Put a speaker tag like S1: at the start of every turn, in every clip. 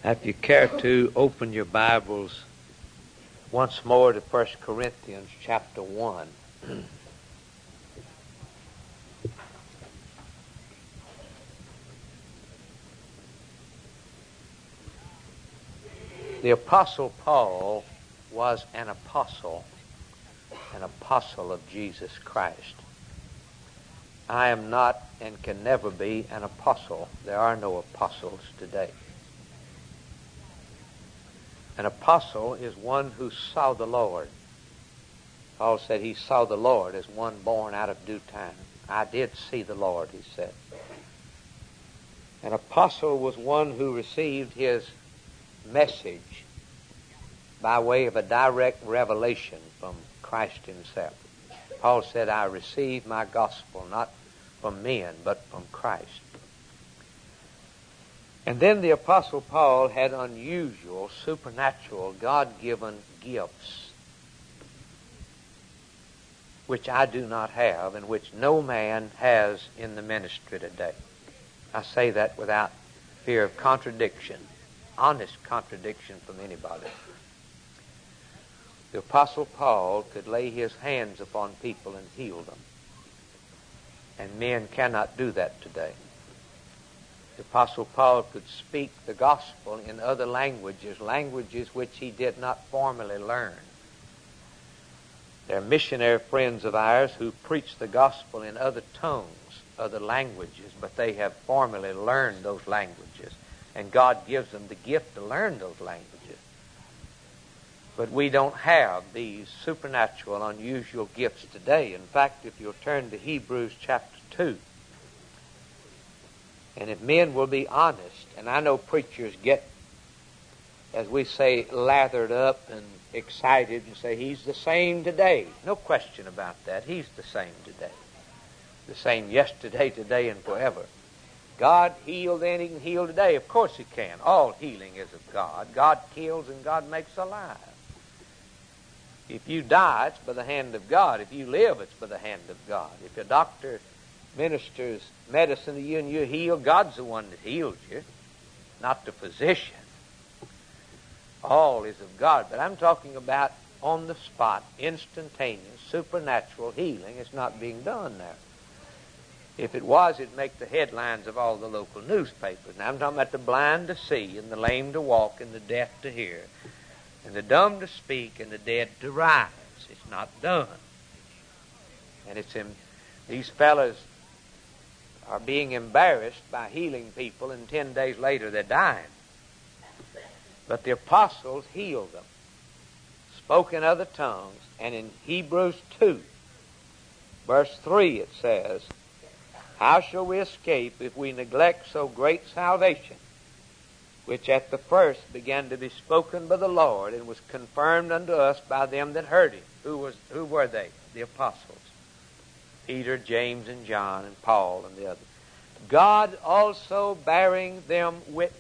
S1: If you care to open your Bibles once more to 1 Corinthians chapter 1. The Apostle Paul was an apostle of Jesus Christ. I am not and can never be an apostle. There are no apostles today. An apostle is one who saw the Lord. Paul said he saw the Lord as one born out of due time. I did see the Lord, he said. An apostle was one who received his message by way of a direct revelation from Christ himself. Paul said, I received my gospel not from men, but from Christ. And then the Apostle Paul had unusual, supernatural, God-given gifts, which I do not have and which no man has in the ministry today. I say that without fear of contradiction, honest contradiction from anybody. The Apostle Paul could lay his hands upon people and heal them. And men cannot do that today. The Apostle Paul could speak the gospel in other languages which he did not formally learn. There are missionary friends of ours who preach the gospel in other tongues, other languages, but they have formally learned those languages, and God gives them the gift to learn those languages. But we don't have these supernatural, unusual gifts today. In fact, if you'll turn to Hebrews chapter 2, and if men will be honest, and I know preachers get, as we say, lathered up and excited and say, he's the same today. No question about that. He's the same today. The same yesterday, today, and forever. God healed then, he can heal today. Of course he can. All healing is of God. God kills and God makes alive. If you die, it's by the hand of God. If you live, it's by the hand of God. If a doctor ministers medicine to you and you're healed, God's the one that heals you, not the physician. All is of God. But I'm talking about on the spot, instantaneous, supernatural healing. It's not being done now. If it was, it'd make the headlines of all the local newspapers. Now I'm talking about the blind to see, and the lame to walk, and the deaf to hear, and the dumb to speak, and the dead to rise. It's not done. And it's in these fellas are being embarrassed by healing people, and 10 days later they're dying. But the apostles healed them, spoke in other tongues, and in Hebrews 2, verse 3 it says, how shall we escape if we neglect so great salvation, which at the first began to be spoken by the Lord, and was confirmed unto us by them that heard him? Who were they? The apostles. Peter, James, and John, and Paul, and the others. God also bearing them witness.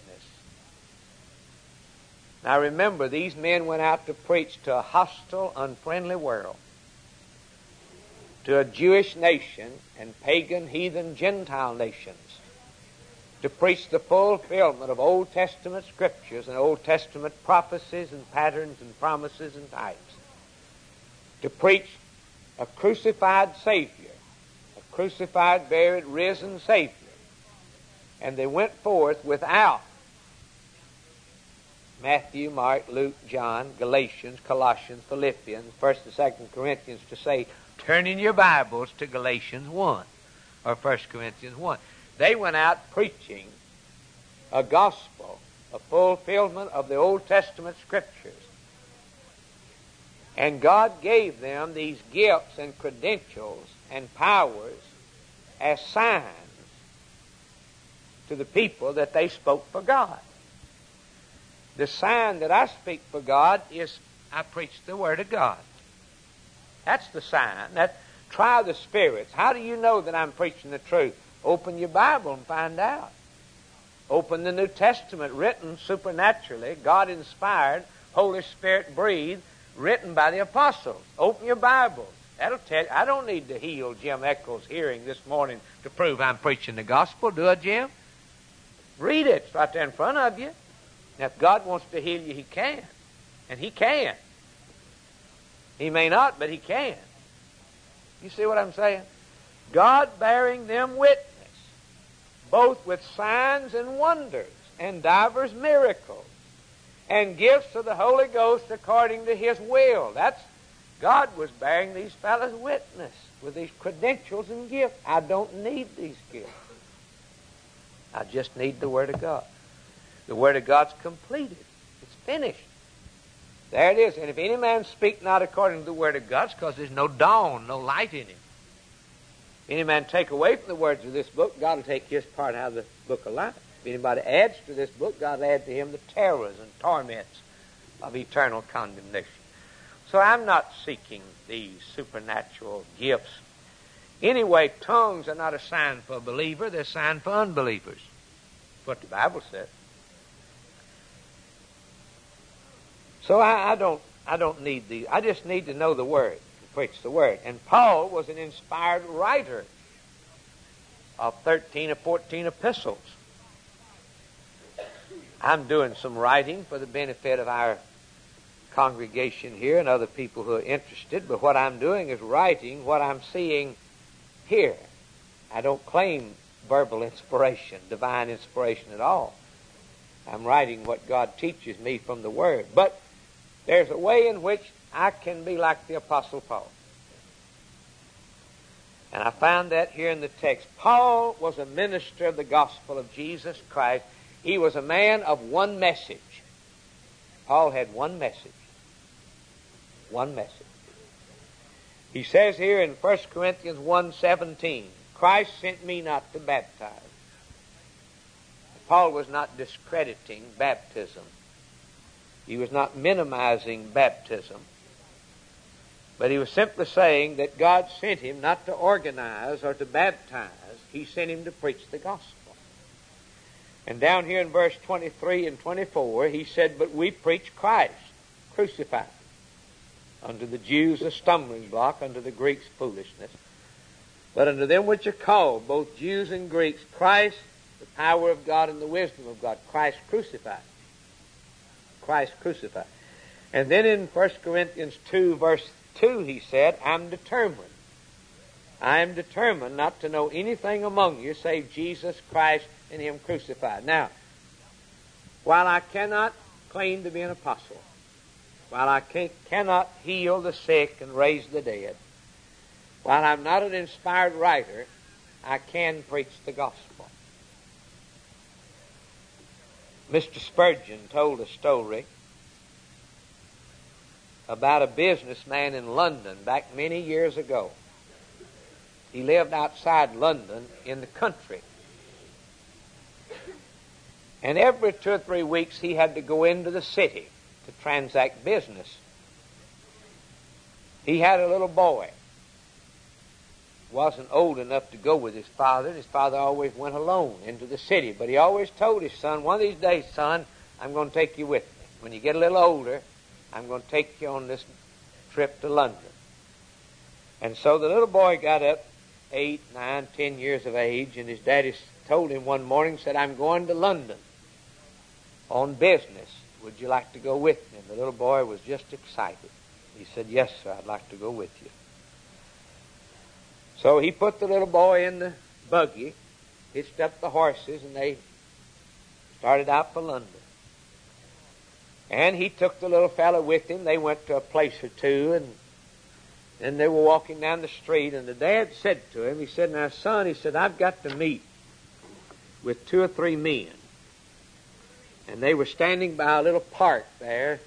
S1: Now remember, these men went out to preach to a hostile, unfriendly world, to a Jewish nation and pagan, heathen, Gentile nations, to preach the fulfillment of Old Testament scriptures and Old Testament prophecies and patterns and promises and types, to preach a crucified Savior, crucified, buried, risen Savior. And they went forth without Matthew, Mark, Luke, John, Galatians, Colossians, Philippians, 1st and 2nd Corinthians, to say, turn in your Bibles to Galatians 1 or 1 Corinthians 1. They went out preaching a gospel, a fulfillment of the Old Testament scriptures. And God gave them these gifts and credentials and powers as signs to the people that they spoke for God. The sign that I speak for God is I preach the Word of God. That's the sign. Try the spirits. How do you know that I'm preaching the truth? Open your Bible and find out. Open the New Testament, written supernaturally, God-inspired, Holy Spirit breathed, written by the apostles. Open your Bibles. That'll tell you. I don't need to heal Jim Eccles' hearing this morning to prove I'm preaching the gospel, do I, Jim? Read it. It's right there in front of you. Now, if God wants to heal you, He can. And He can. He may not, but He can. You see what I'm saying? God bearing them witness, both with signs and wonders, and divers miracles, and gifts of the Holy Ghost according to His will. That's God was bearing these fellows witness with these credentials and gifts. I don't need these gifts. I just need the Word of God. The Word of God's completed. It's finished. There it is. And if any man speak not according to the Word of God, it's because there's no dawn, no light in him. If any man take away from the words of this book, God will take His part out of the book of life. If anybody adds to this book, God will add to him the terrors and torments of eternal condemnation. So I'm not seeking these supernatural gifts. Anyway, tongues are not a sign for a believer. They're a sign for unbelievers. That's what the Bible says. So I don't need these. I just need to know the Word, to preach the Word. And Paul was an inspired writer of 13 or 14 epistles. I'm doing some writing for the benefit of our congregation here and other people who are interested, but what I'm doing is writing what I'm seeing here. I don't claim verbal inspiration, divine inspiration at all. I'm writing what God teaches me from the Word. But there's a way in which I can be like the Apostle Paul. And I found that here in the text. Paul was a minister of the gospel of Jesus Christ. He was a man of one message. Paul had one message. One message. He says here in 1 Corinthians 1:17, Christ sent me not to baptize. Paul was not discrediting baptism. He was not minimizing baptism. But he was simply saying that God sent him not to organize or to baptize. He sent him to preach the gospel. And down here in verse 23 and 24, he said, but we preach Christ crucified. Unto the Jews a stumbling block, unto the Greeks foolishness. But unto them which are called, both Jews and Greeks, Christ, the power of God and the wisdom of God. Christ crucified. Christ crucified. And then in 1 Corinthians 2, verse 2, he said, I am determined not to know anything among you save Jesus Christ and Him crucified. Now, while I cannot claim to be an apostle, while I cannot heal the sick and raise the dead, while I'm not an inspired writer, I can preach the gospel. Mr. Spurgeon told a story about a businessman in London back many years ago. He lived outside London in the country. And every 2 or 3 weeks he had to go into the city to transact business. He had a little boy. Wasn't old enough to go with his father. His father always went alone into the city. But he always told his son, one of these days, son, I'm going to take you with me. When you get a little older, I'm going to take you on this trip to London. And so the little boy got up, 8, 9, 10 years of age, and his daddy told him one morning, said, I'm going to London on business. Would you like to go with me? And the little boy was just excited. He said, yes, sir, I'd like to go with you. So he put the little boy in the buggy, hitched up the horses, and they started out for London. And he took the little fellow with him. They went to a place or two, and then they were walking down the street, and the dad said to him, he said, now, son, he said, I've got to meet with 2 or 3 men. And they were standing by a little park there.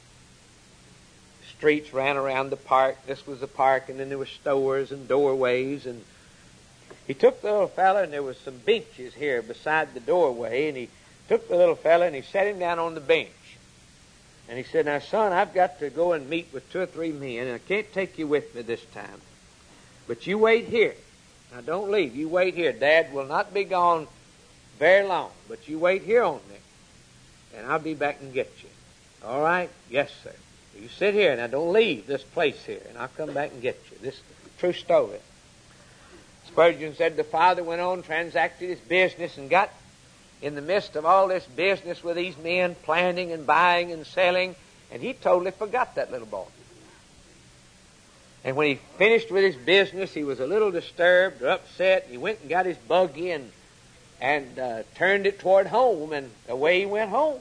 S1: Streets ran around the park. This was the park, and then there were stores and doorways. And he took the little fella, and there was some benches here beside the doorway, and he took the little fella, and he sat him down on the bench. And he said, now, son, I've got to go and meet with 2 or 3 men, and I can't take you with me this time. But you wait here. Now, don't leave. You wait here. Dad will not be gone very long, but you wait here on me, and I'll be back and get you. All right? Yes, sir. You sit here. Now, don't leave this place here, and I'll come back and get you. This is a true story. Spurgeon said the father went on, transacted his business, and got in the midst of all this business with these men, planting and buying and selling, and he totally forgot that little boy. And when he finished with his business, he was a little disturbed or upset. He went and got his buggy and turned it toward home, and away he went home.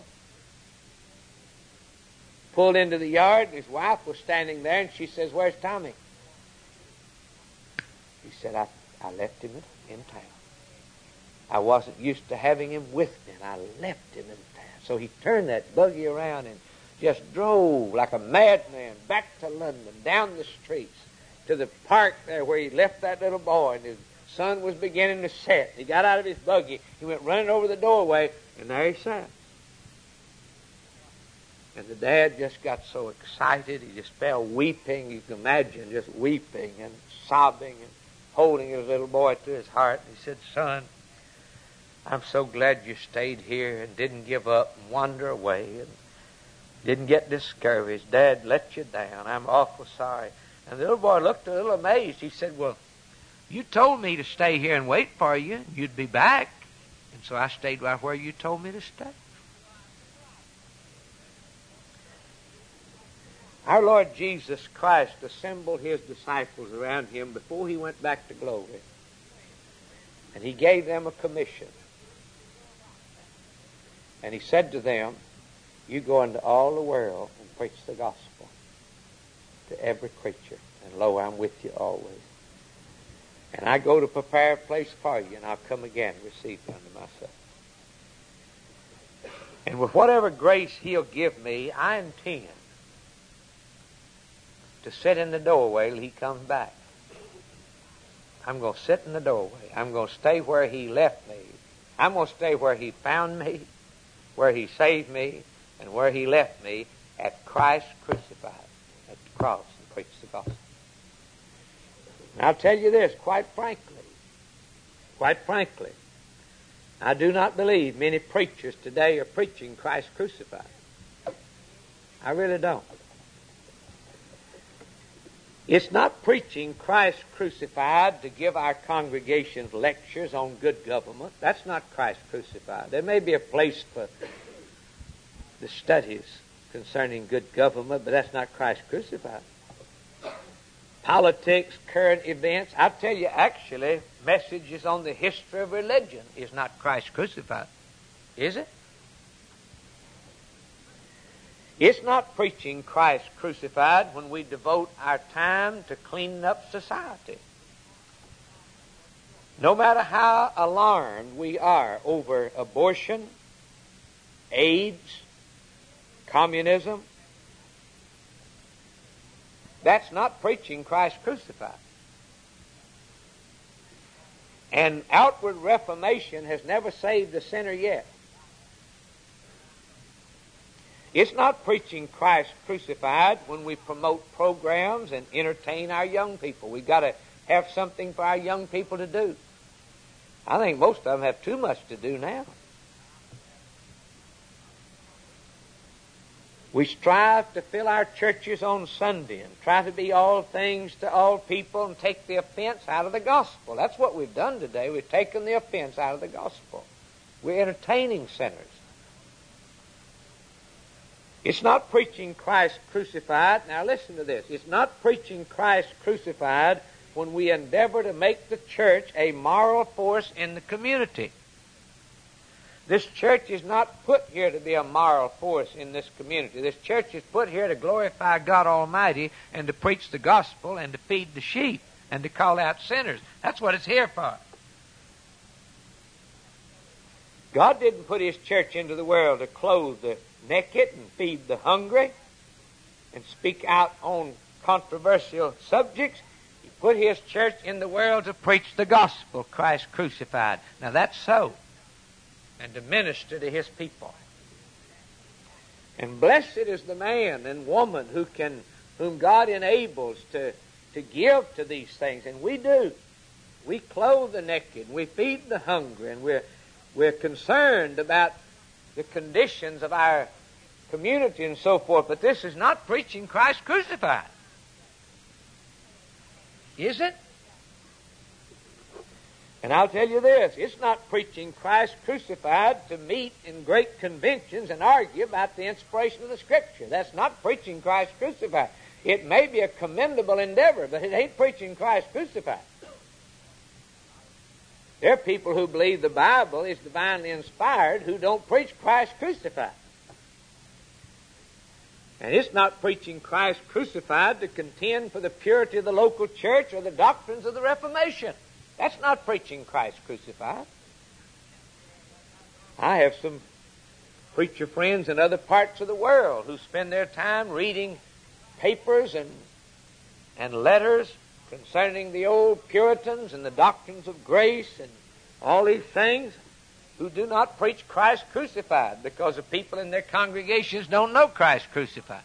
S1: Pulled into the yard, and his wife was standing there, and she says, "Where's Tommy?" He said, I left him in town. I wasn't used to having him with me, and I left him in town. So he turned that buggy around and just drove like a madman back to London, down the streets, to the park there where he left that little boy, and his sun was beginning to set. He got out of his buggy, he went running over the doorway, and there he sat. And the dad just got so excited, he just fell weeping. You can imagine just weeping and sobbing and holding his little boy to his heart. And he said, "Son, I'm so glad you stayed here and didn't give up and wander away and didn't get discouraged. Dad let you down. I'm awful sorry." And the little boy looked a little amazed. He said, "Well, you told me to stay here and wait for you. You'd be back. And so I stayed right where you told me to stay." Our Lord Jesus Christ assembled his disciples around him before he went back to glory. And he gave them a commission. And he said to them, "You go into all the world and preach the gospel to every creature. And lo, I'm with you always. And I go to prepare a place for you, and I'll come again and receive you unto myself. And with whatever grace he'll give me, I intend to sit in the doorway till he comes back. I'm going to sit in the doorway. I'm going to stay where he left me. I'm going to stay where he found me, where he saved me, and where he left me, at Christ crucified, at the cross, and preach the gospel." And I'll tell you this, quite frankly, I do not believe many preachers today are preaching Christ crucified. I really don't. It's not preaching Christ crucified to give our congregations lectures on good government. That's not Christ crucified. There may be a place for the studies concerning good government, but that's not Christ crucified. Politics, current events. I'll tell you, actually, messages on the history of religion is not Christ crucified. Is it? It's not preaching Christ crucified when we devote our time to cleaning up society. No matter how alarmed we are over abortion, AIDS, communism, that's not preaching Christ crucified. And outward reformation has never saved a sinner yet. It's not preaching Christ crucified when we promote programs and entertain our young people. We've got to have something for our young people to do. I think most of them have too much to do now. We strive to fill our churches on Sunday and try to be all things to all people and take the offense out of the gospel. That's what we've done today. We've taken the offense out of the gospel. We're entertaining sinners. It's not preaching Christ crucified. Now listen to this. It's not preaching Christ crucified when we endeavor to make the church a moral force in the community. This church is not put here to be a moral force in this community. This church is put here to glorify God Almighty and to preach the gospel and to feed the sheep and to call out sinners. That's what it's here for. God didn't put his church into the world to clothe the naked and feed the hungry and speak out on controversial subjects. He put his church in the world to preach the gospel, Christ crucified. Now that's so. And to minister to his people. And blessed is the man and woman whom God enables to give to these things. And we do. We clothe the naked, we feed the hungry, and we're concerned about the conditions of our community and so forth. But this is not preaching Christ crucified. Is it? And I'll tell you this, it's not preaching Christ crucified to meet in great conventions and argue about the inspiration of the Scripture. That's not preaching Christ crucified. It may be a commendable endeavor, but it ain't preaching Christ crucified. There are people who believe the Bible is divinely inspired who don't preach Christ crucified. And it's not preaching Christ crucified to contend for the purity of the local church or the doctrines of the Reformation. That's not preaching Christ crucified. I have some preacher friends in other parts of the world who spend their time reading papers and letters concerning the old Puritans and the doctrines of grace and all these things, who do not preach Christ crucified because the people in their congregations don't know Christ crucified.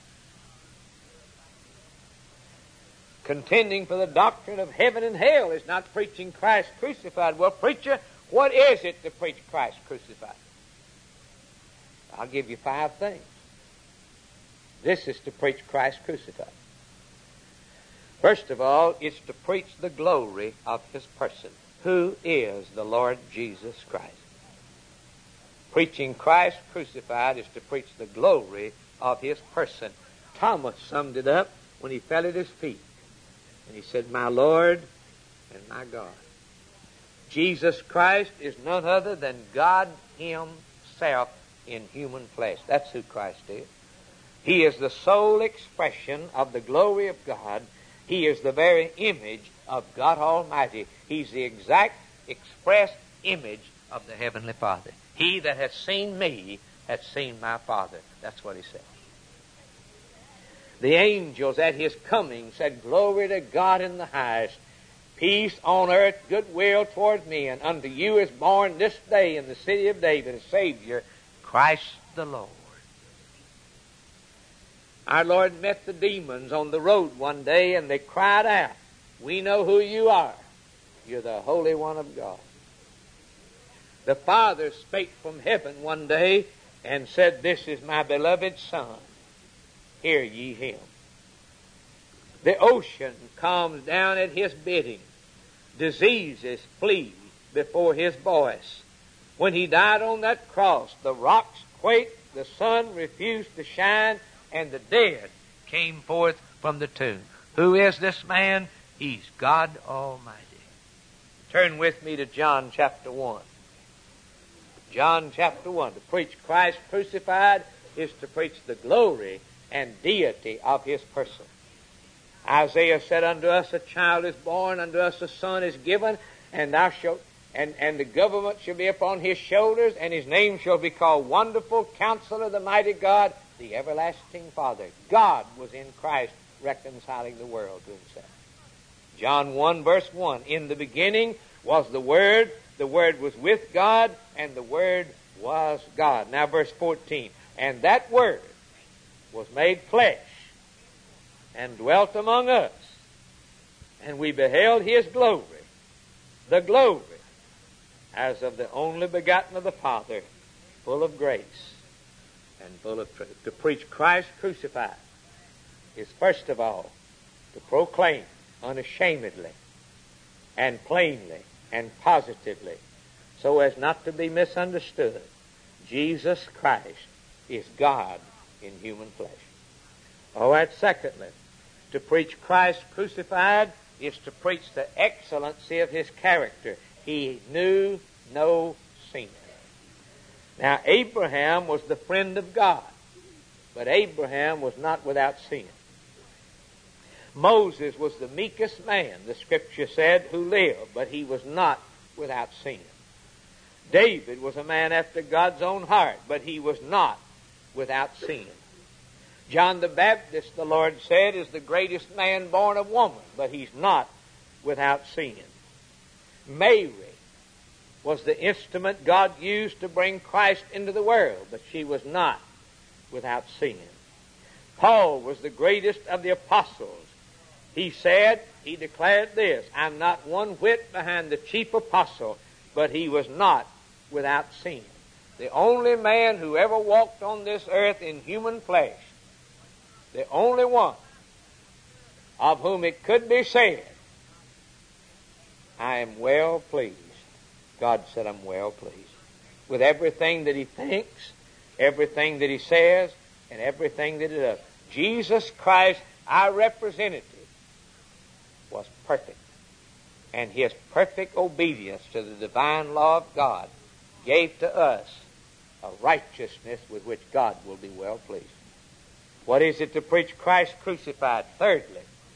S1: Contending for the doctrine of heaven and hell is not preaching Christ crucified. Well, preacher, what is it to preach Christ crucified? I'll give you 5 things. This is to preach Christ crucified. First of all, it's to preach the glory of His person, who is the Lord Jesus Christ. Preaching Christ crucified is to preach the glory of His person. Thomas summed it up when he fell at His feet. And he said, "My Lord and my God." Jesus Christ is none other than God Himself in human flesh. That's who Christ is. He is the sole expression of the glory of God. He is the very image of God Almighty. He's the exact express image of the Heavenly Father. He that has seen me has seen my Father. That's what He said. The angels at His coming said, "Glory to God in the highest, peace on earth, goodwill toward men. Unto you is born this day in the city of David a Savior, Christ the Lord." Our Lord met the demons on the road one day, and they cried out, "We know who you are. You're the Holy One of God." The Father spake from heaven one day and said, "This is my beloved Son. Hear ye Him." The ocean calms down at His bidding. Diseases flee before His voice. When He died on that cross, the rocks quaked, the sun refused to shine, and the dead came forth from the tomb. Who is this man? He's God Almighty. Turn with me to John chapter 1. John chapter 1. To preach Christ crucified is to preach the glory and deity of His person. Isaiah said, "Unto us a child is born, unto us a son is given, and the government shall be upon His shoulders, and His name shall be called Wonderful, Counselor, the Mighty God, the Everlasting Father." God was in Christ reconciling the world to Himself. John 1 verse 1, "In the beginning was the Word was with God, and the Word was God." Now verse 14, "And that Word was made flesh and dwelt among us, and we beheld His glory, the glory as of the only begotten of the Father, full of grace and full of truth." To preach Christ crucified is first of all to proclaim unashamedly and plainly and positively, so as not to be misunderstood, Jesus Christ is God in human flesh. Oh, and secondly, to preach Christ crucified is to preach the excellency of His character. He knew no sin. Now, Abraham was the friend of God, but Abraham was not without sin. Moses was the meekest man, the Scripture said, who lived, but he was not without sin. David was a man after God's own heart, but he was not without sin. John the Baptist, the Lord said, is the greatest man born of woman, but he's not without sin. Mary was the instrument God used to bring Christ into the world, but she was not without sin. Paul was the greatest of the apostles. He declared this, "I'm not one whit behind the chief apostle," but he was not without sin. The only man who ever walked on this earth in human flesh, the only one of whom it could be said, "I am well pleased God said, I'm well pleased with everything that he thinks, everything that he says, and everything that he does. Jesus Christ, our representative, was perfect. And his perfect obedience to the divine law of God gave to us a righteousness with which God will be well pleased. What is it to preach Christ crucified? Thirdly,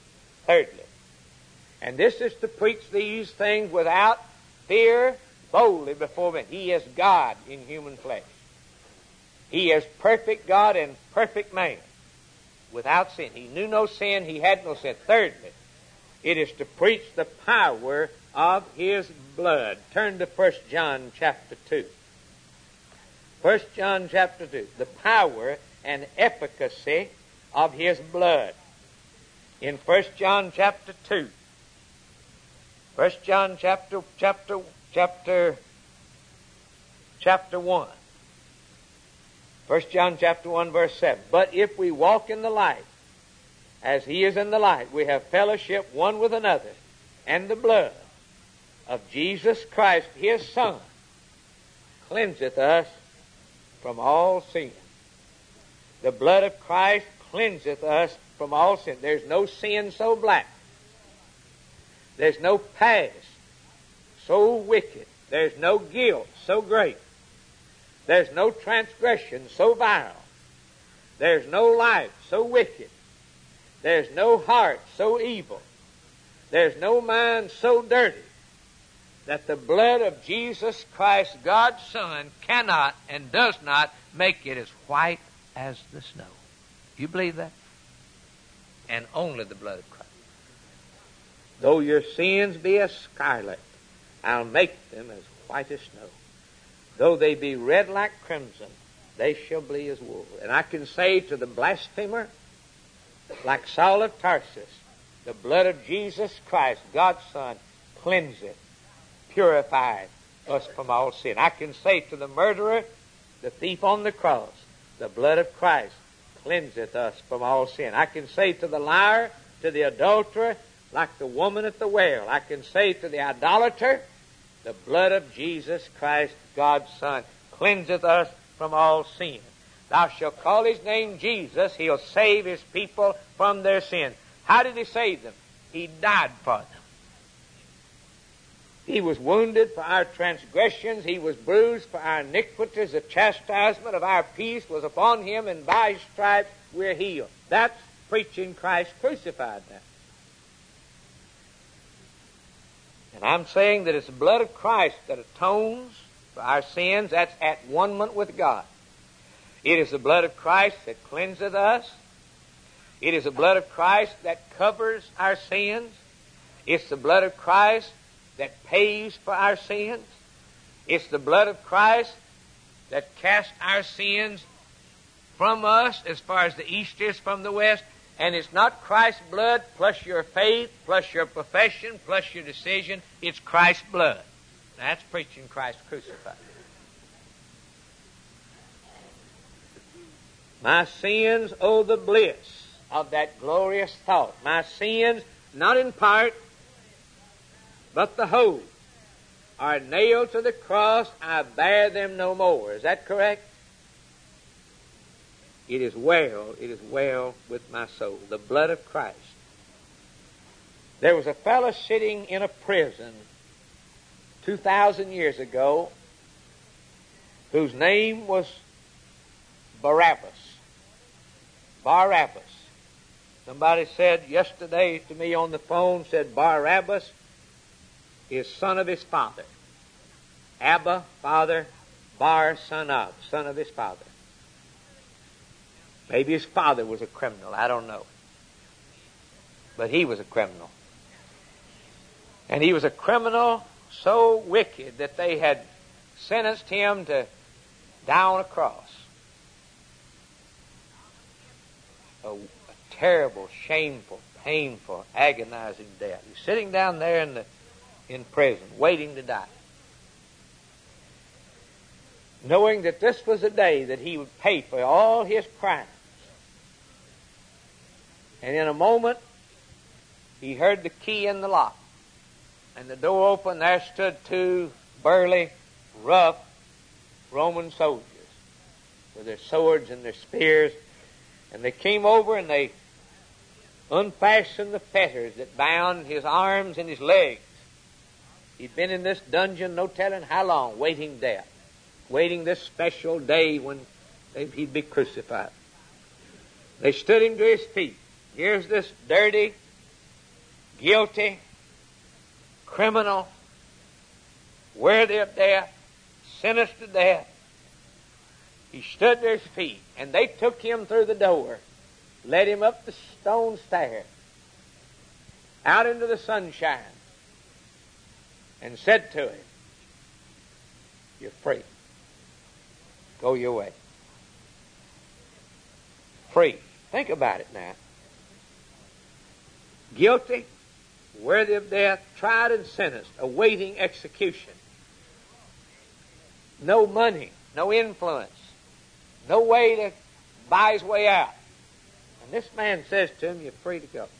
S1: and this is to preach these things without fear, boldly before men. He is God in human flesh. He is perfect God and perfect man, without sin. He knew no sin. He had no sin. Thirdly, it is to preach the power of his blood. Turn to 1 John chapter 2. 1 John chapter 2. The power and efficacy of his blood. In 1 John chapter 2. 1 John chapter 1. 1 John chapter 1 verse 7. But if we walk in the light, as he is in the light, we have fellowship one with another, and the blood of Jesus Christ, his Son, cleanseth us from all sin. The blood of Christ cleanseth us from all sin. There's no sin so black. There's no past so wicked. There's no guilt so great. There's no transgression so vile. There's no life so wicked. There's no heart so evil. There's no mind so dirty that the blood of Jesus Christ, God's Son, cannot and does not make it as white as the snow. You believe that? And only the blood of Christ. Though your sins be as scarlet, I'll make them as white as snow. Though they be red like crimson, they shall be as wool. And I can say to the blasphemer, like Saul of Tarsus, the blood of Jesus Christ, God's Son, cleanseth, purified us from all sin. I can say to the murderer, the thief on the cross, the blood of Christ cleanseth us from all sin. I can say to the liar, to the adulterer, like the woman at the well. I can say to the idolater, the blood of Jesus Christ, God's Son, cleanseth us from all sin. Thou shalt call his name Jesus. He'll save his people from their sins. How did he save them? He died for them. He was wounded for our transgressions. He was bruised for our iniquities. The chastisement of our peace was upon him, and by his stripes we're healed. That's preaching Christ crucified now. And I'm saying that it's the blood of Christ that atones for our sins. That's at one-ment with God. It is the blood of Christ that cleanseth us. It is the blood of Christ that covers our sins. It's the blood of Christ that pays for our sins. It's the blood of Christ that casts our sins from us as far as the east is from the west. And it's not Christ's blood plus your faith, plus your profession, plus your decision. It's Christ's blood. That's preaching Christ crucified. My sins, oh the bliss of that glorious thought. My sins, not in part, but the whole, are nailed to the cross. I bear them no more. Is that correct? It is well with my soul. The blood of Christ. There was a fellow sitting in a prison 2,000 years ago whose name was Barabbas. Barabbas. Somebody said yesterday to me on the phone, said Barabbas is son of his father. Abba, father, Bar, son of his father. Maybe his father was a criminal. I don't know. But he was a criminal. And he was a criminal so wicked that they had sentenced him to die on a cross. A terrible, shameful, painful, agonizing death. He's sitting down there in prison, waiting to die, knowing that this was a day that he would pay for all his crimes. And in a moment, he heard the key in the lock, and the door opened. There stood two burly, rough Roman soldiers with their swords and their spears. And they came over and they unfastened the fetters that bound his arms and his legs. He'd been in this dungeon no telling how long, waiting death, waiting this special day when he'd be crucified. They stood him to his feet. Here's this dirty, guilty, criminal, worthy of death, sentenced to death. He stood to his feet, and they took him through the door, led him up the stone stair, out into the sunshine, and said to him, "You're free. Go your way." Free. Think about it now. Guilty, worthy of death, tried and sentenced, awaiting execution. No money, no influence, no way to buy his way out. And this man says to him, "You're free to go."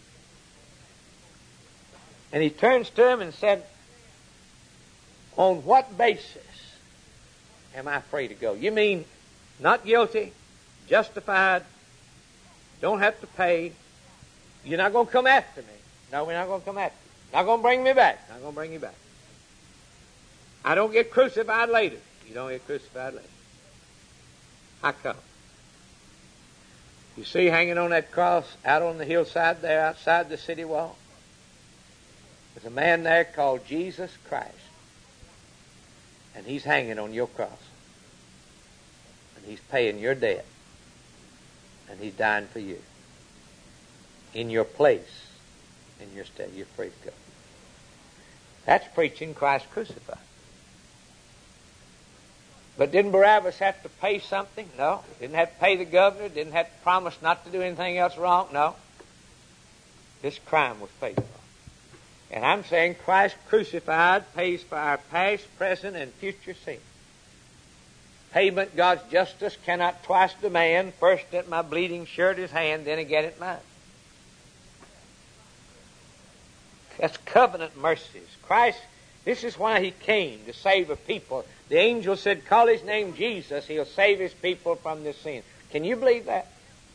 S1: And he turns to him and said, "On what basis am I free to go?" You mean not guilty, justified, don't have to pay. You're not going to come after me. No, we're not going to come after you. Not going to bring me back. Not going to bring you back. I don't get crucified later. You don't get crucified later. How come? You see hanging on that cross out on the hillside there outside the city wall? There's a man there called Jesus Christ. And he's hanging on your cross. And he's paying your debt. And he's dying for you. In your place. In your stead. You're free to go. That's preaching Christ crucified. But didn't Barabbas have to pay something? No. Didn't have to pay the governor. Didn't have to promise not to do anything else wrong. No. This crime was paid for. And I'm saying Christ crucified pays for our past, present, and future sin. Payment God's justice cannot twice demand, first at my bleeding shirt his hand, then again at mine. That's covenant mercies. Christ, this is why he came, to save a people. The angel said, "Call his name Jesus, he'll save his people from their sin." Can you believe that?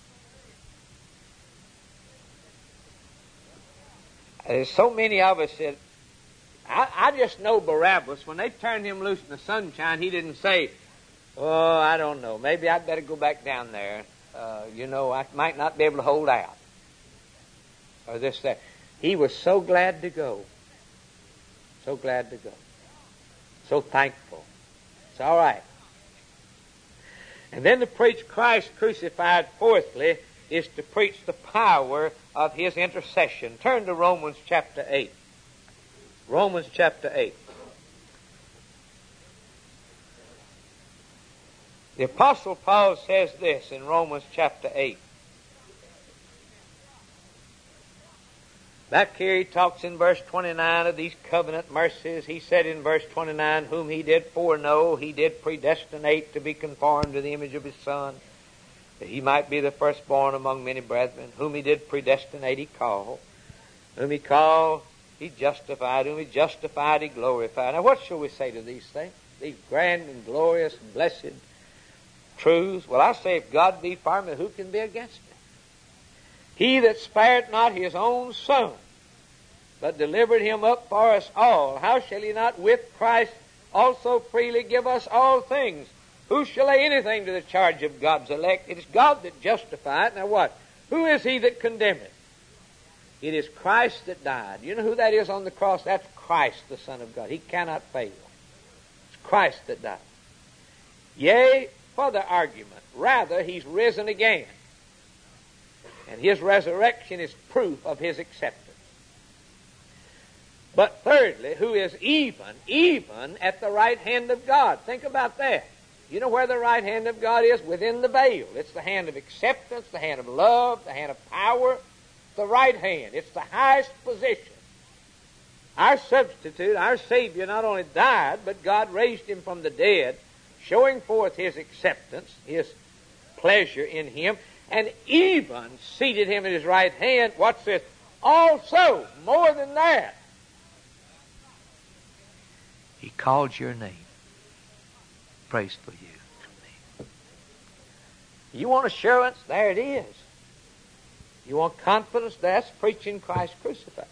S1: There's so many of us that, I just know Barabbas, when they turned him loose in the sunshine, he didn't say, "Oh, I don't know, maybe I'd better go back down there. I might not be able to hold out." Or this, that. He was so glad to go. So glad to go. So thankful. It's all right. And then to preach Christ crucified, fourthly, is to preach the power of his intercession. Turn to Romans chapter 8. Romans chapter 8. The Apostle Paul says this in Romans chapter 8. Back here he talks in verse 29 of these covenant mercies. He said in verse 29, "Whom he did foreknow, he did predestinate to be conformed to the image of his Son, that he might be the firstborn among many brethren. Whom he did predestinate, he called. Whom he called, he justified. Whom he justified, he glorified." Now what shall we say to these things? These grand and glorious and blessed truths? Well, I say, if God be for me, who can be against me? He that spared not his own Son, but delivered him up for us all, how shall he not with Christ also freely give us all things? Who shall lay anything to the charge of God's elect? It is God that justifieth. Now what? Who is he that condemneth? It is Christ that died. You know who that is on the cross? That's Christ, the Son of God. He cannot fail. It's Christ that died. Yea, further argument. Rather, he's risen again. And his resurrection is proof of his acceptance. But thirdly, who is even at the right hand of God. Think about that. You know where the right hand of God is? Within the veil. It's the hand of acceptance, the hand of love, the hand of power. The right hand. It's the highest position. Our substitute, our Savior, not only died, but God raised him from the dead, showing forth his acceptance, his pleasure in him, and even seated him at his right hand. What's this? Also, more than that, He called your name. Prays for you. You want assurance? There it is. You want confidence? That's preaching Christ crucified.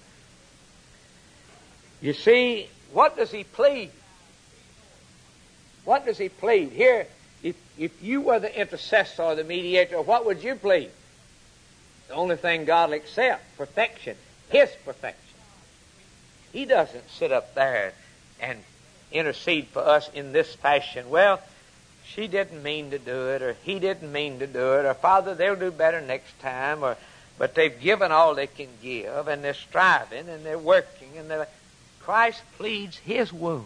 S1: You see, what does he plead? What does he plead? Here, if you were the intercessor or the mediator, what would you plead? The only thing God will accept, perfection, his perfection. He doesn't sit up there and intercede for us in this fashion. Well, she didn't mean to do it, or he didn't mean to do it, or Father, they'll do better next time, but they've given all they can give, and they're striving, and they're working, and Christ pleads his wounds.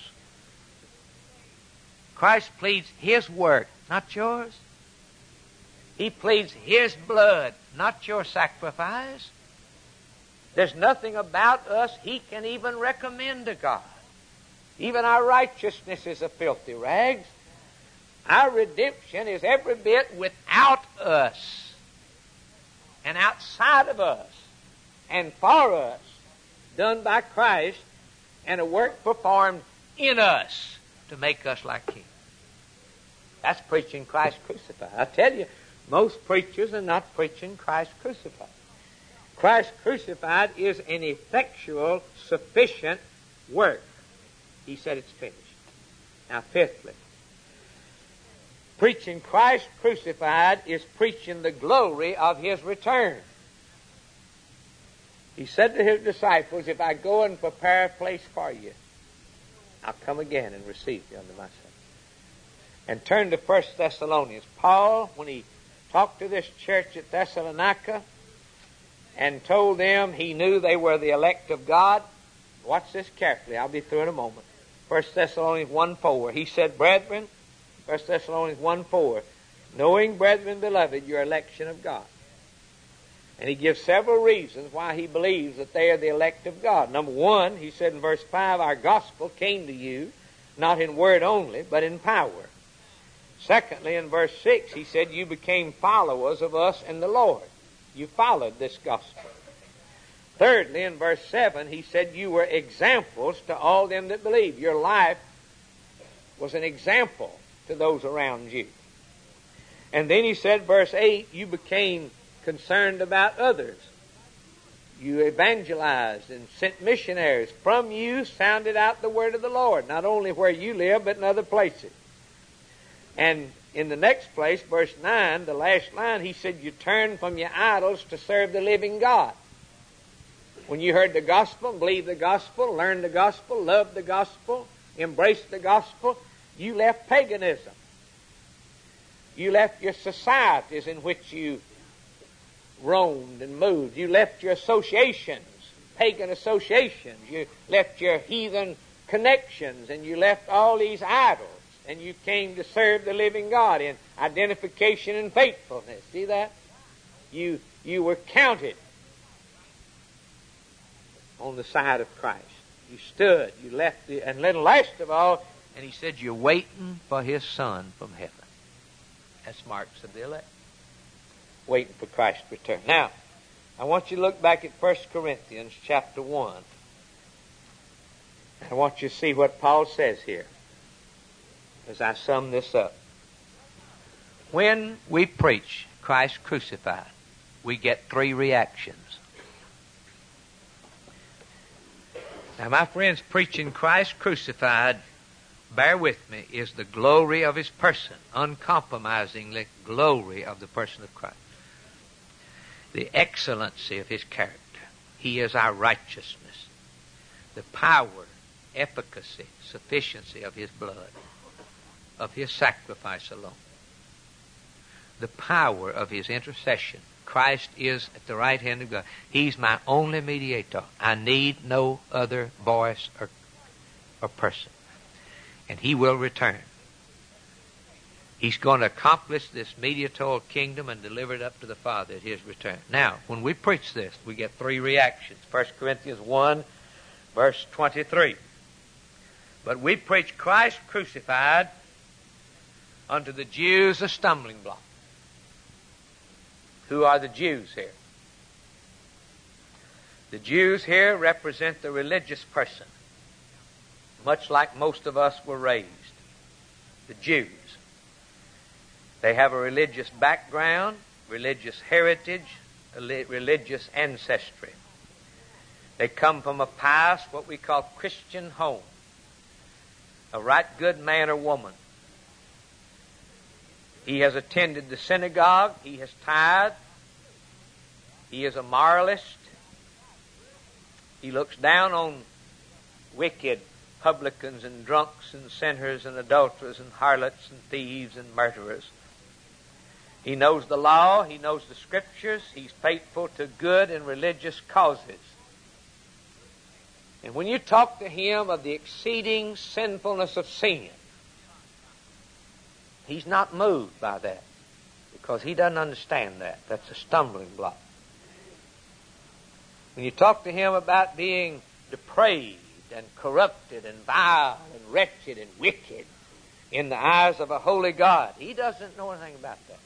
S1: Christ pleads his work, not yours. He pleads his blood, not your sacrifice. There's nothing about us he can even recommend to God. Even our righteousness is a filthy rags. Our redemption is every bit without us and outside of us and for us, done by Christ, and a work performed in us to make us like him. That's preaching Christ crucified. I tell you, most preachers are not preaching Christ crucified. Christ crucified is an effectual, sufficient work. He said it's finished. Now, fifthly, preaching Christ crucified is preaching the glory of his return. He said to his disciples, if I go and prepare a place for you, I'll come again and receive you unto myself. And turn to 1 Thessalonians. Paul, when he talked to this church at Thessalonica and told them he knew they were the elect of God, watch this carefully, I'll be through in a moment. 1 Thessalonians 1:4, he said, brethren, 1 Thessalonians 1:4, knowing, brethren beloved, your election of God. And he gives several reasons why he believes that they are the elect of God. Number one, he said in verse 5, our gospel came to you, not in word only, but in power. Secondly, in verse 6, he said, you became followers of us and the Lord. You followed this gospel. Thirdly, in verse 7, he said, you were examples to all them that believe. Your life was an example to those around you. And then he said, verse 8, you became concerned about others. You evangelized and sent missionaries. From you sounded out the word of the Lord, not only where you live, but in other places. And in the next place, verse 9, the last line, he said, you turned from your idols to serve the living God. When you heard the gospel, believed the gospel, learned the gospel, loved the gospel, embraced the gospel, you left paganism. You left your societies in which you roamed and moved. You left your associations, pagan associations. You left your heathen connections, and you left all these idols, and you came to serve the living God in identification and faithfulness. See that? You were counted on the side of Christ. You stood, you left and then last of all, and he said, you're waiting for his Son from heaven. That's marks of the elect. Waiting for Christ's return. Now, I want you to look back at 1 Corinthians chapter 1. I want you to see what Paul says here as I sum this up. When we preach Christ crucified, we get three reactions. Now, my friends, preaching Christ crucified, bear with me, is the glory of his person, uncompromisingly glory of the person of Christ. The excellency of his character. He is our righteousness. The power, efficacy, sufficiency of his blood, of his sacrifice alone. The power of his intercession. Christ is at the right hand of God. He's my only mediator. I need no other voice or person. And he will return. He's going to accomplish this mediatorial kingdom and deliver it up to the Father at his return. Now, when we preach this, we get three reactions. 1 Corinthians 1, verse 23. But we preach Christ crucified, unto the Jews a stumbling block. Who are the Jews here? The Jews here represent the religious person. much like most of us were raised, the Jews. They have a religious background, religious heritage, religious ancestry. They come from a pious, what we call Christian home. A right good man or woman. He has attended the synagogue. He has tithed. He is a moralist. He looks down on wicked publicans and drunks and sinners and adulterers and harlots and thieves and murderers. He knows the law. He knows the Scriptures. He's faithful to good and religious causes. And when you talk to him of the exceeding sinfulness of sin, he's not moved by that because he doesn't understand that. That's a stumbling block. When you talk to him about being depraved and corrupted and vile and wretched and wicked in the eyes of a holy God, he doesn't know anything about that.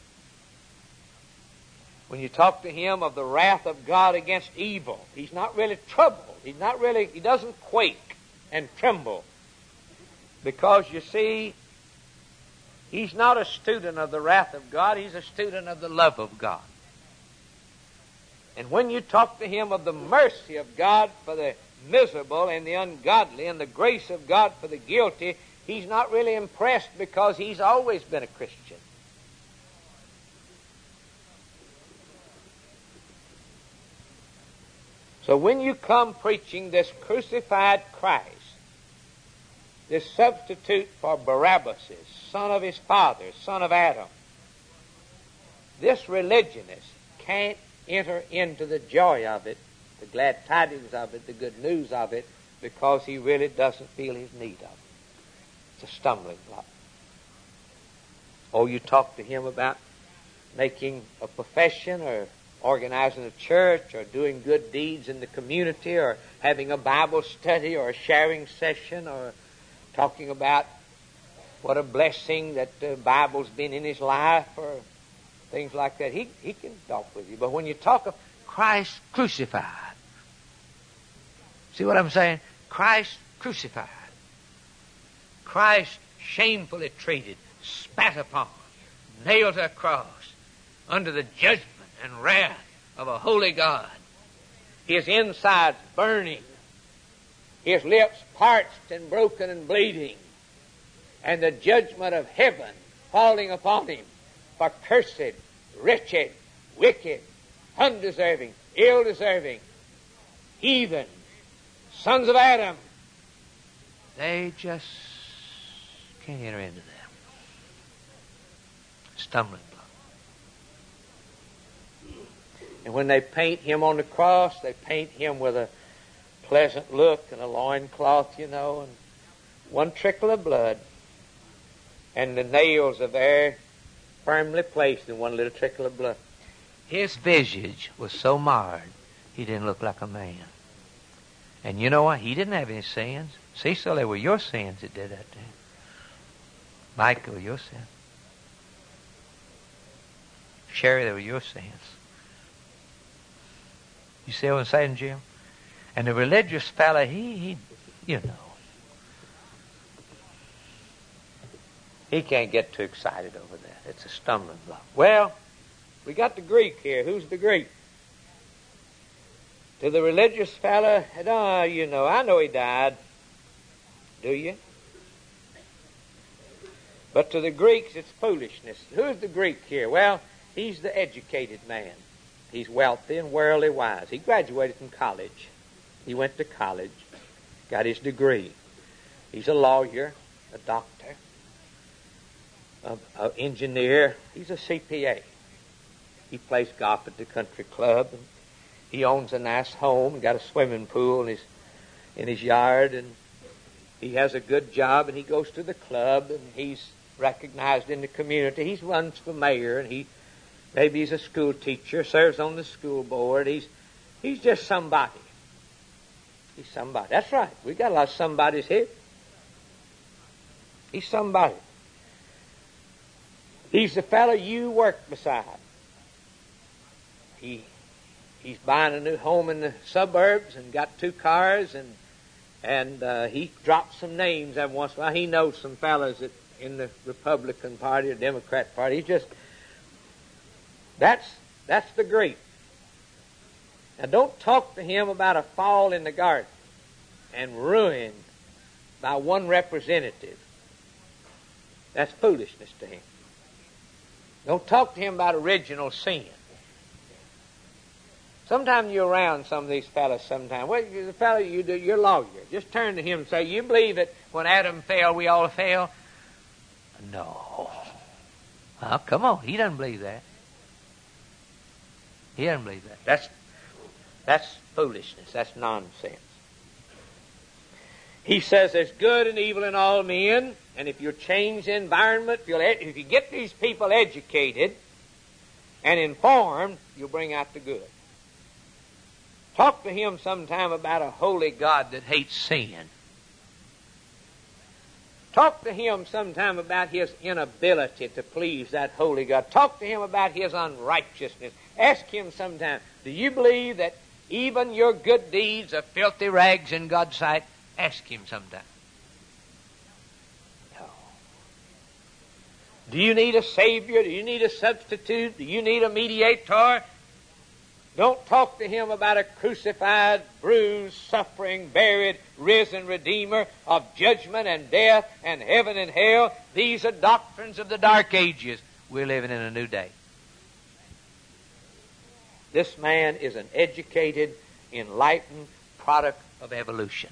S1: When you talk to him of the wrath of God against evil, he's not really troubled. He doesn't quake and tremble. Because you see, he's not a student of the wrath of God, he's a student of the love of God. And when you talk to him of the mercy of God for the miserable and the ungodly and the grace of God for the guilty, he's not really impressed because he's always been a Christian. So when you come preaching this crucified Christ, this substitute for Barabbas, son of his father, son of Adam, this religionist can't enter into the joy of it, the glad tidings of it, the good news of it, because he really doesn't feel his need of it. It's a stumbling block. Or you talk to him about making a profession or organizing a church or doing good deeds in the community or having a Bible study or a sharing session or talking about what a blessing that the Bible's been in his life or things like that. He can talk with you. But when you talk of Christ crucified, see what I'm saying? Christ crucified. Christ shamefully treated, spat upon, nailed to a cross under the judgment and wrath of a holy God. His insides burning, his lips parched and broken and bleeding, and the judgment of heaven falling upon him for cursed, wretched, wicked, undeserving, ill-deserving, heathen, sons of Adam. They just can't enter into that. Stumbling block. And when they paint him on the cross, they paint him with a pleasant look and a loincloth, and one trickle of blood. And the nails are there firmly placed in one little trickle of blood. His visage was so marred, he didn't look like a man. And you know what? He didn't have any sins. Cecil, they were your sins that did that to him. Michael, your sins. Sherry, they were your sins. You see what I'm saying, Jim? And the religious fella, he can't get too excited over that. It's a stumbling block. Well, we got the Greek here. Who's the Greek? To the religious fella, I know he died. Do you? But to the Greeks, it's foolishness. Who's the Greek here? Well, he's the educated man. He's wealthy and worldly wise. He graduated from college. He went to college, got his degree. He's a lawyer, a doctor, an engineer. He's a CPA. He plays golf at the country club. And he owns a nice home and got a swimming pool in his yard. And he has a good job, and he goes to the club, and he's recognized in the community. He runs for mayor, and maybe he's a school teacher, serves on the school board. He's just somebody. He's somebody. That's right. We got a lot of somebodies here. He's somebody. He's the fellow you work beside. He's buying a new home in the suburbs and got 2 cars and And he drops some names every once in a while. He knows some fellas in the Republican Party or Democrat Party. He's just, that's the Greek. Now don't talk to him about a fall in the garden and ruin by one representative. That's foolishness to him. Don't talk to him about original sin. Sometimes you're around some of these fellas sometime. Well, the fellow you're a lawyer. Just turn to him and say, you believe that when Adam fell, we all fell? No. Oh, come on. He doesn't believe that. He doesn't believe that. That's foolishness. That's nonsense. He says there's good and evil in all men, and if you change the environment, if you get these people educated and informed, you'll bring out the good. Talk to him sometime about a holy God that hates sin. Talk to him sometime about his inability to please that holy God. Talk to him about his unrighteousness. Ask him sometime, do you believe that even your good deeds are filthy rags in God's sight? Ask him sometime. No. Do you need a Savior? Do you need a substitute? Do you need a mediator? Don't talk to him about a crucified, bruised, suffering, buried, risen Redeemer of judgment and death and heaven and hell. These are doctrines of the dark ages. We're living in a new day. This man is an educated, enlightened product of evolution.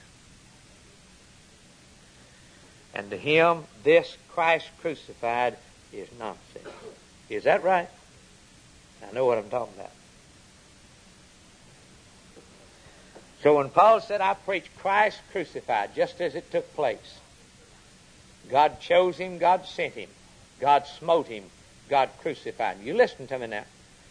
S1: And to him, this Christ crucified is nonsense. Is that right? I know what I'm talking about. So when Paul said, I preach Christ crucified, just as it took place, God chose him, God sent him, God smote him, God crucified him. You listen to me now.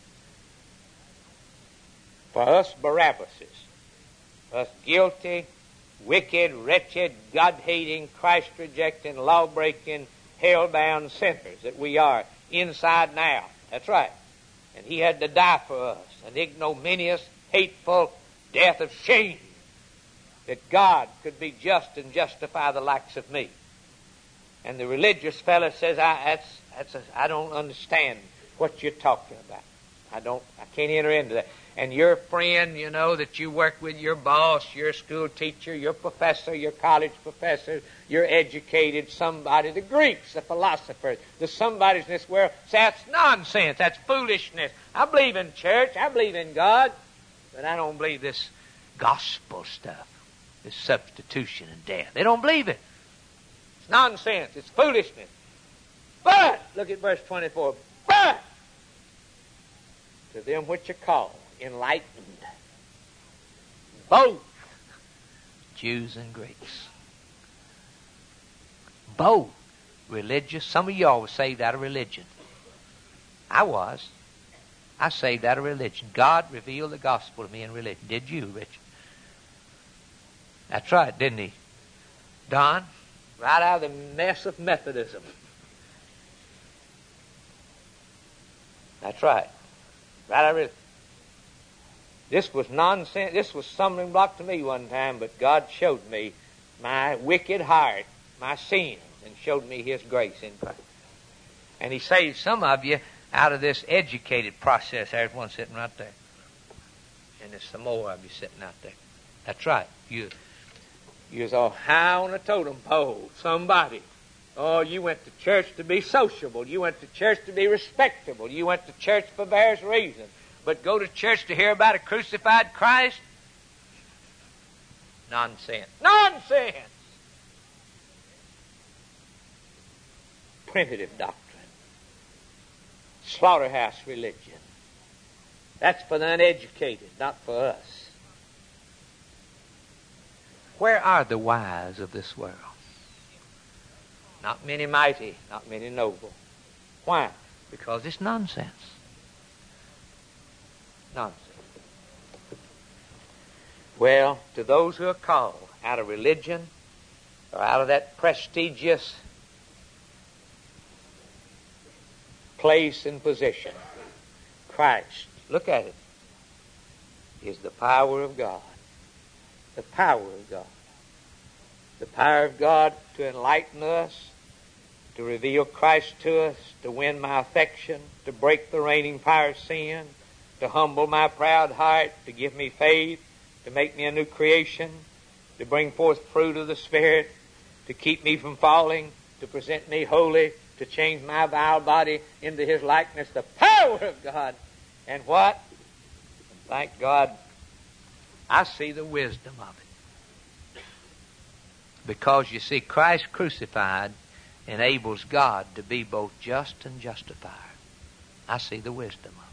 S1: For us Barabbases, us guilty, wicked, wretched, God-hating, Christ-rejecting, law-breaking, hell-bound sinners that we are inside now. That's right. And he had to die for us, an ignominious, hateful death of shame, that God could be just and justify the likes of me. And the religious fellow says, I don't understand what you're talking about. I can't enter into that. And your friend, that you work with, your boss, your school teacher, your professor, your college professor, your educated somebody, the Greeks, the philosophers, the somebodies in this world, say that's nonsense, that's foolishness. I believe in church, I believe in God, but I don't believe this gospel stuff, this substitution and death. They don't believe it. It's nonsense, it's foolishness. But, look at verse 24, but to them which are called, enlightened, both Jews and Greeks, both religious. Some of y'all were saved out of religion. I was. I saved out of religion. God revealed the gospel to me in religion. Did you, Richard? That's right, didn't he? Don, right out of the mess of Methodism. That's right. Right out of it. This was nonsense. This was stumbling block to me one time, but God showed me my wicked heart, my sins, and showed me his grace in Christ. And he saved some of you out of this educated process. There's one sitting right there. And there's some more of you sitting out there. That's right. You was all high on a totem pole. Somebody. Oh, you went to church to be sociable. You went to church to be respectable. You went to church for various reasons. But go to church to hear about a crucified Christ? Nonsense. Nonsense! Primitive doctrine. Slaughterhouse religion. That's for the uneducated, not for us. Where are the wise of this world? Not many mighty, not many noble. Why? Because it's nonsense. Nonsense. Well, to those who are called out of religion or out of that prestigious place and position, Christ, look at it, is the power of God. The power of God. the power of God to enlighten us, to reveal Christ to us, to win my affection, to break the reigning power of sin, to humble my proud heart, to give me faith, to make me a new creation, to bring forth fruit of the Spirit, to keep me from falling, to present me holy, to change my vile body into His likeness, the power of God. And what? Thank God, I see the wisdom of it. Because you see, Christ crucified enables God to be both just and justifier. I see the wisdom of it.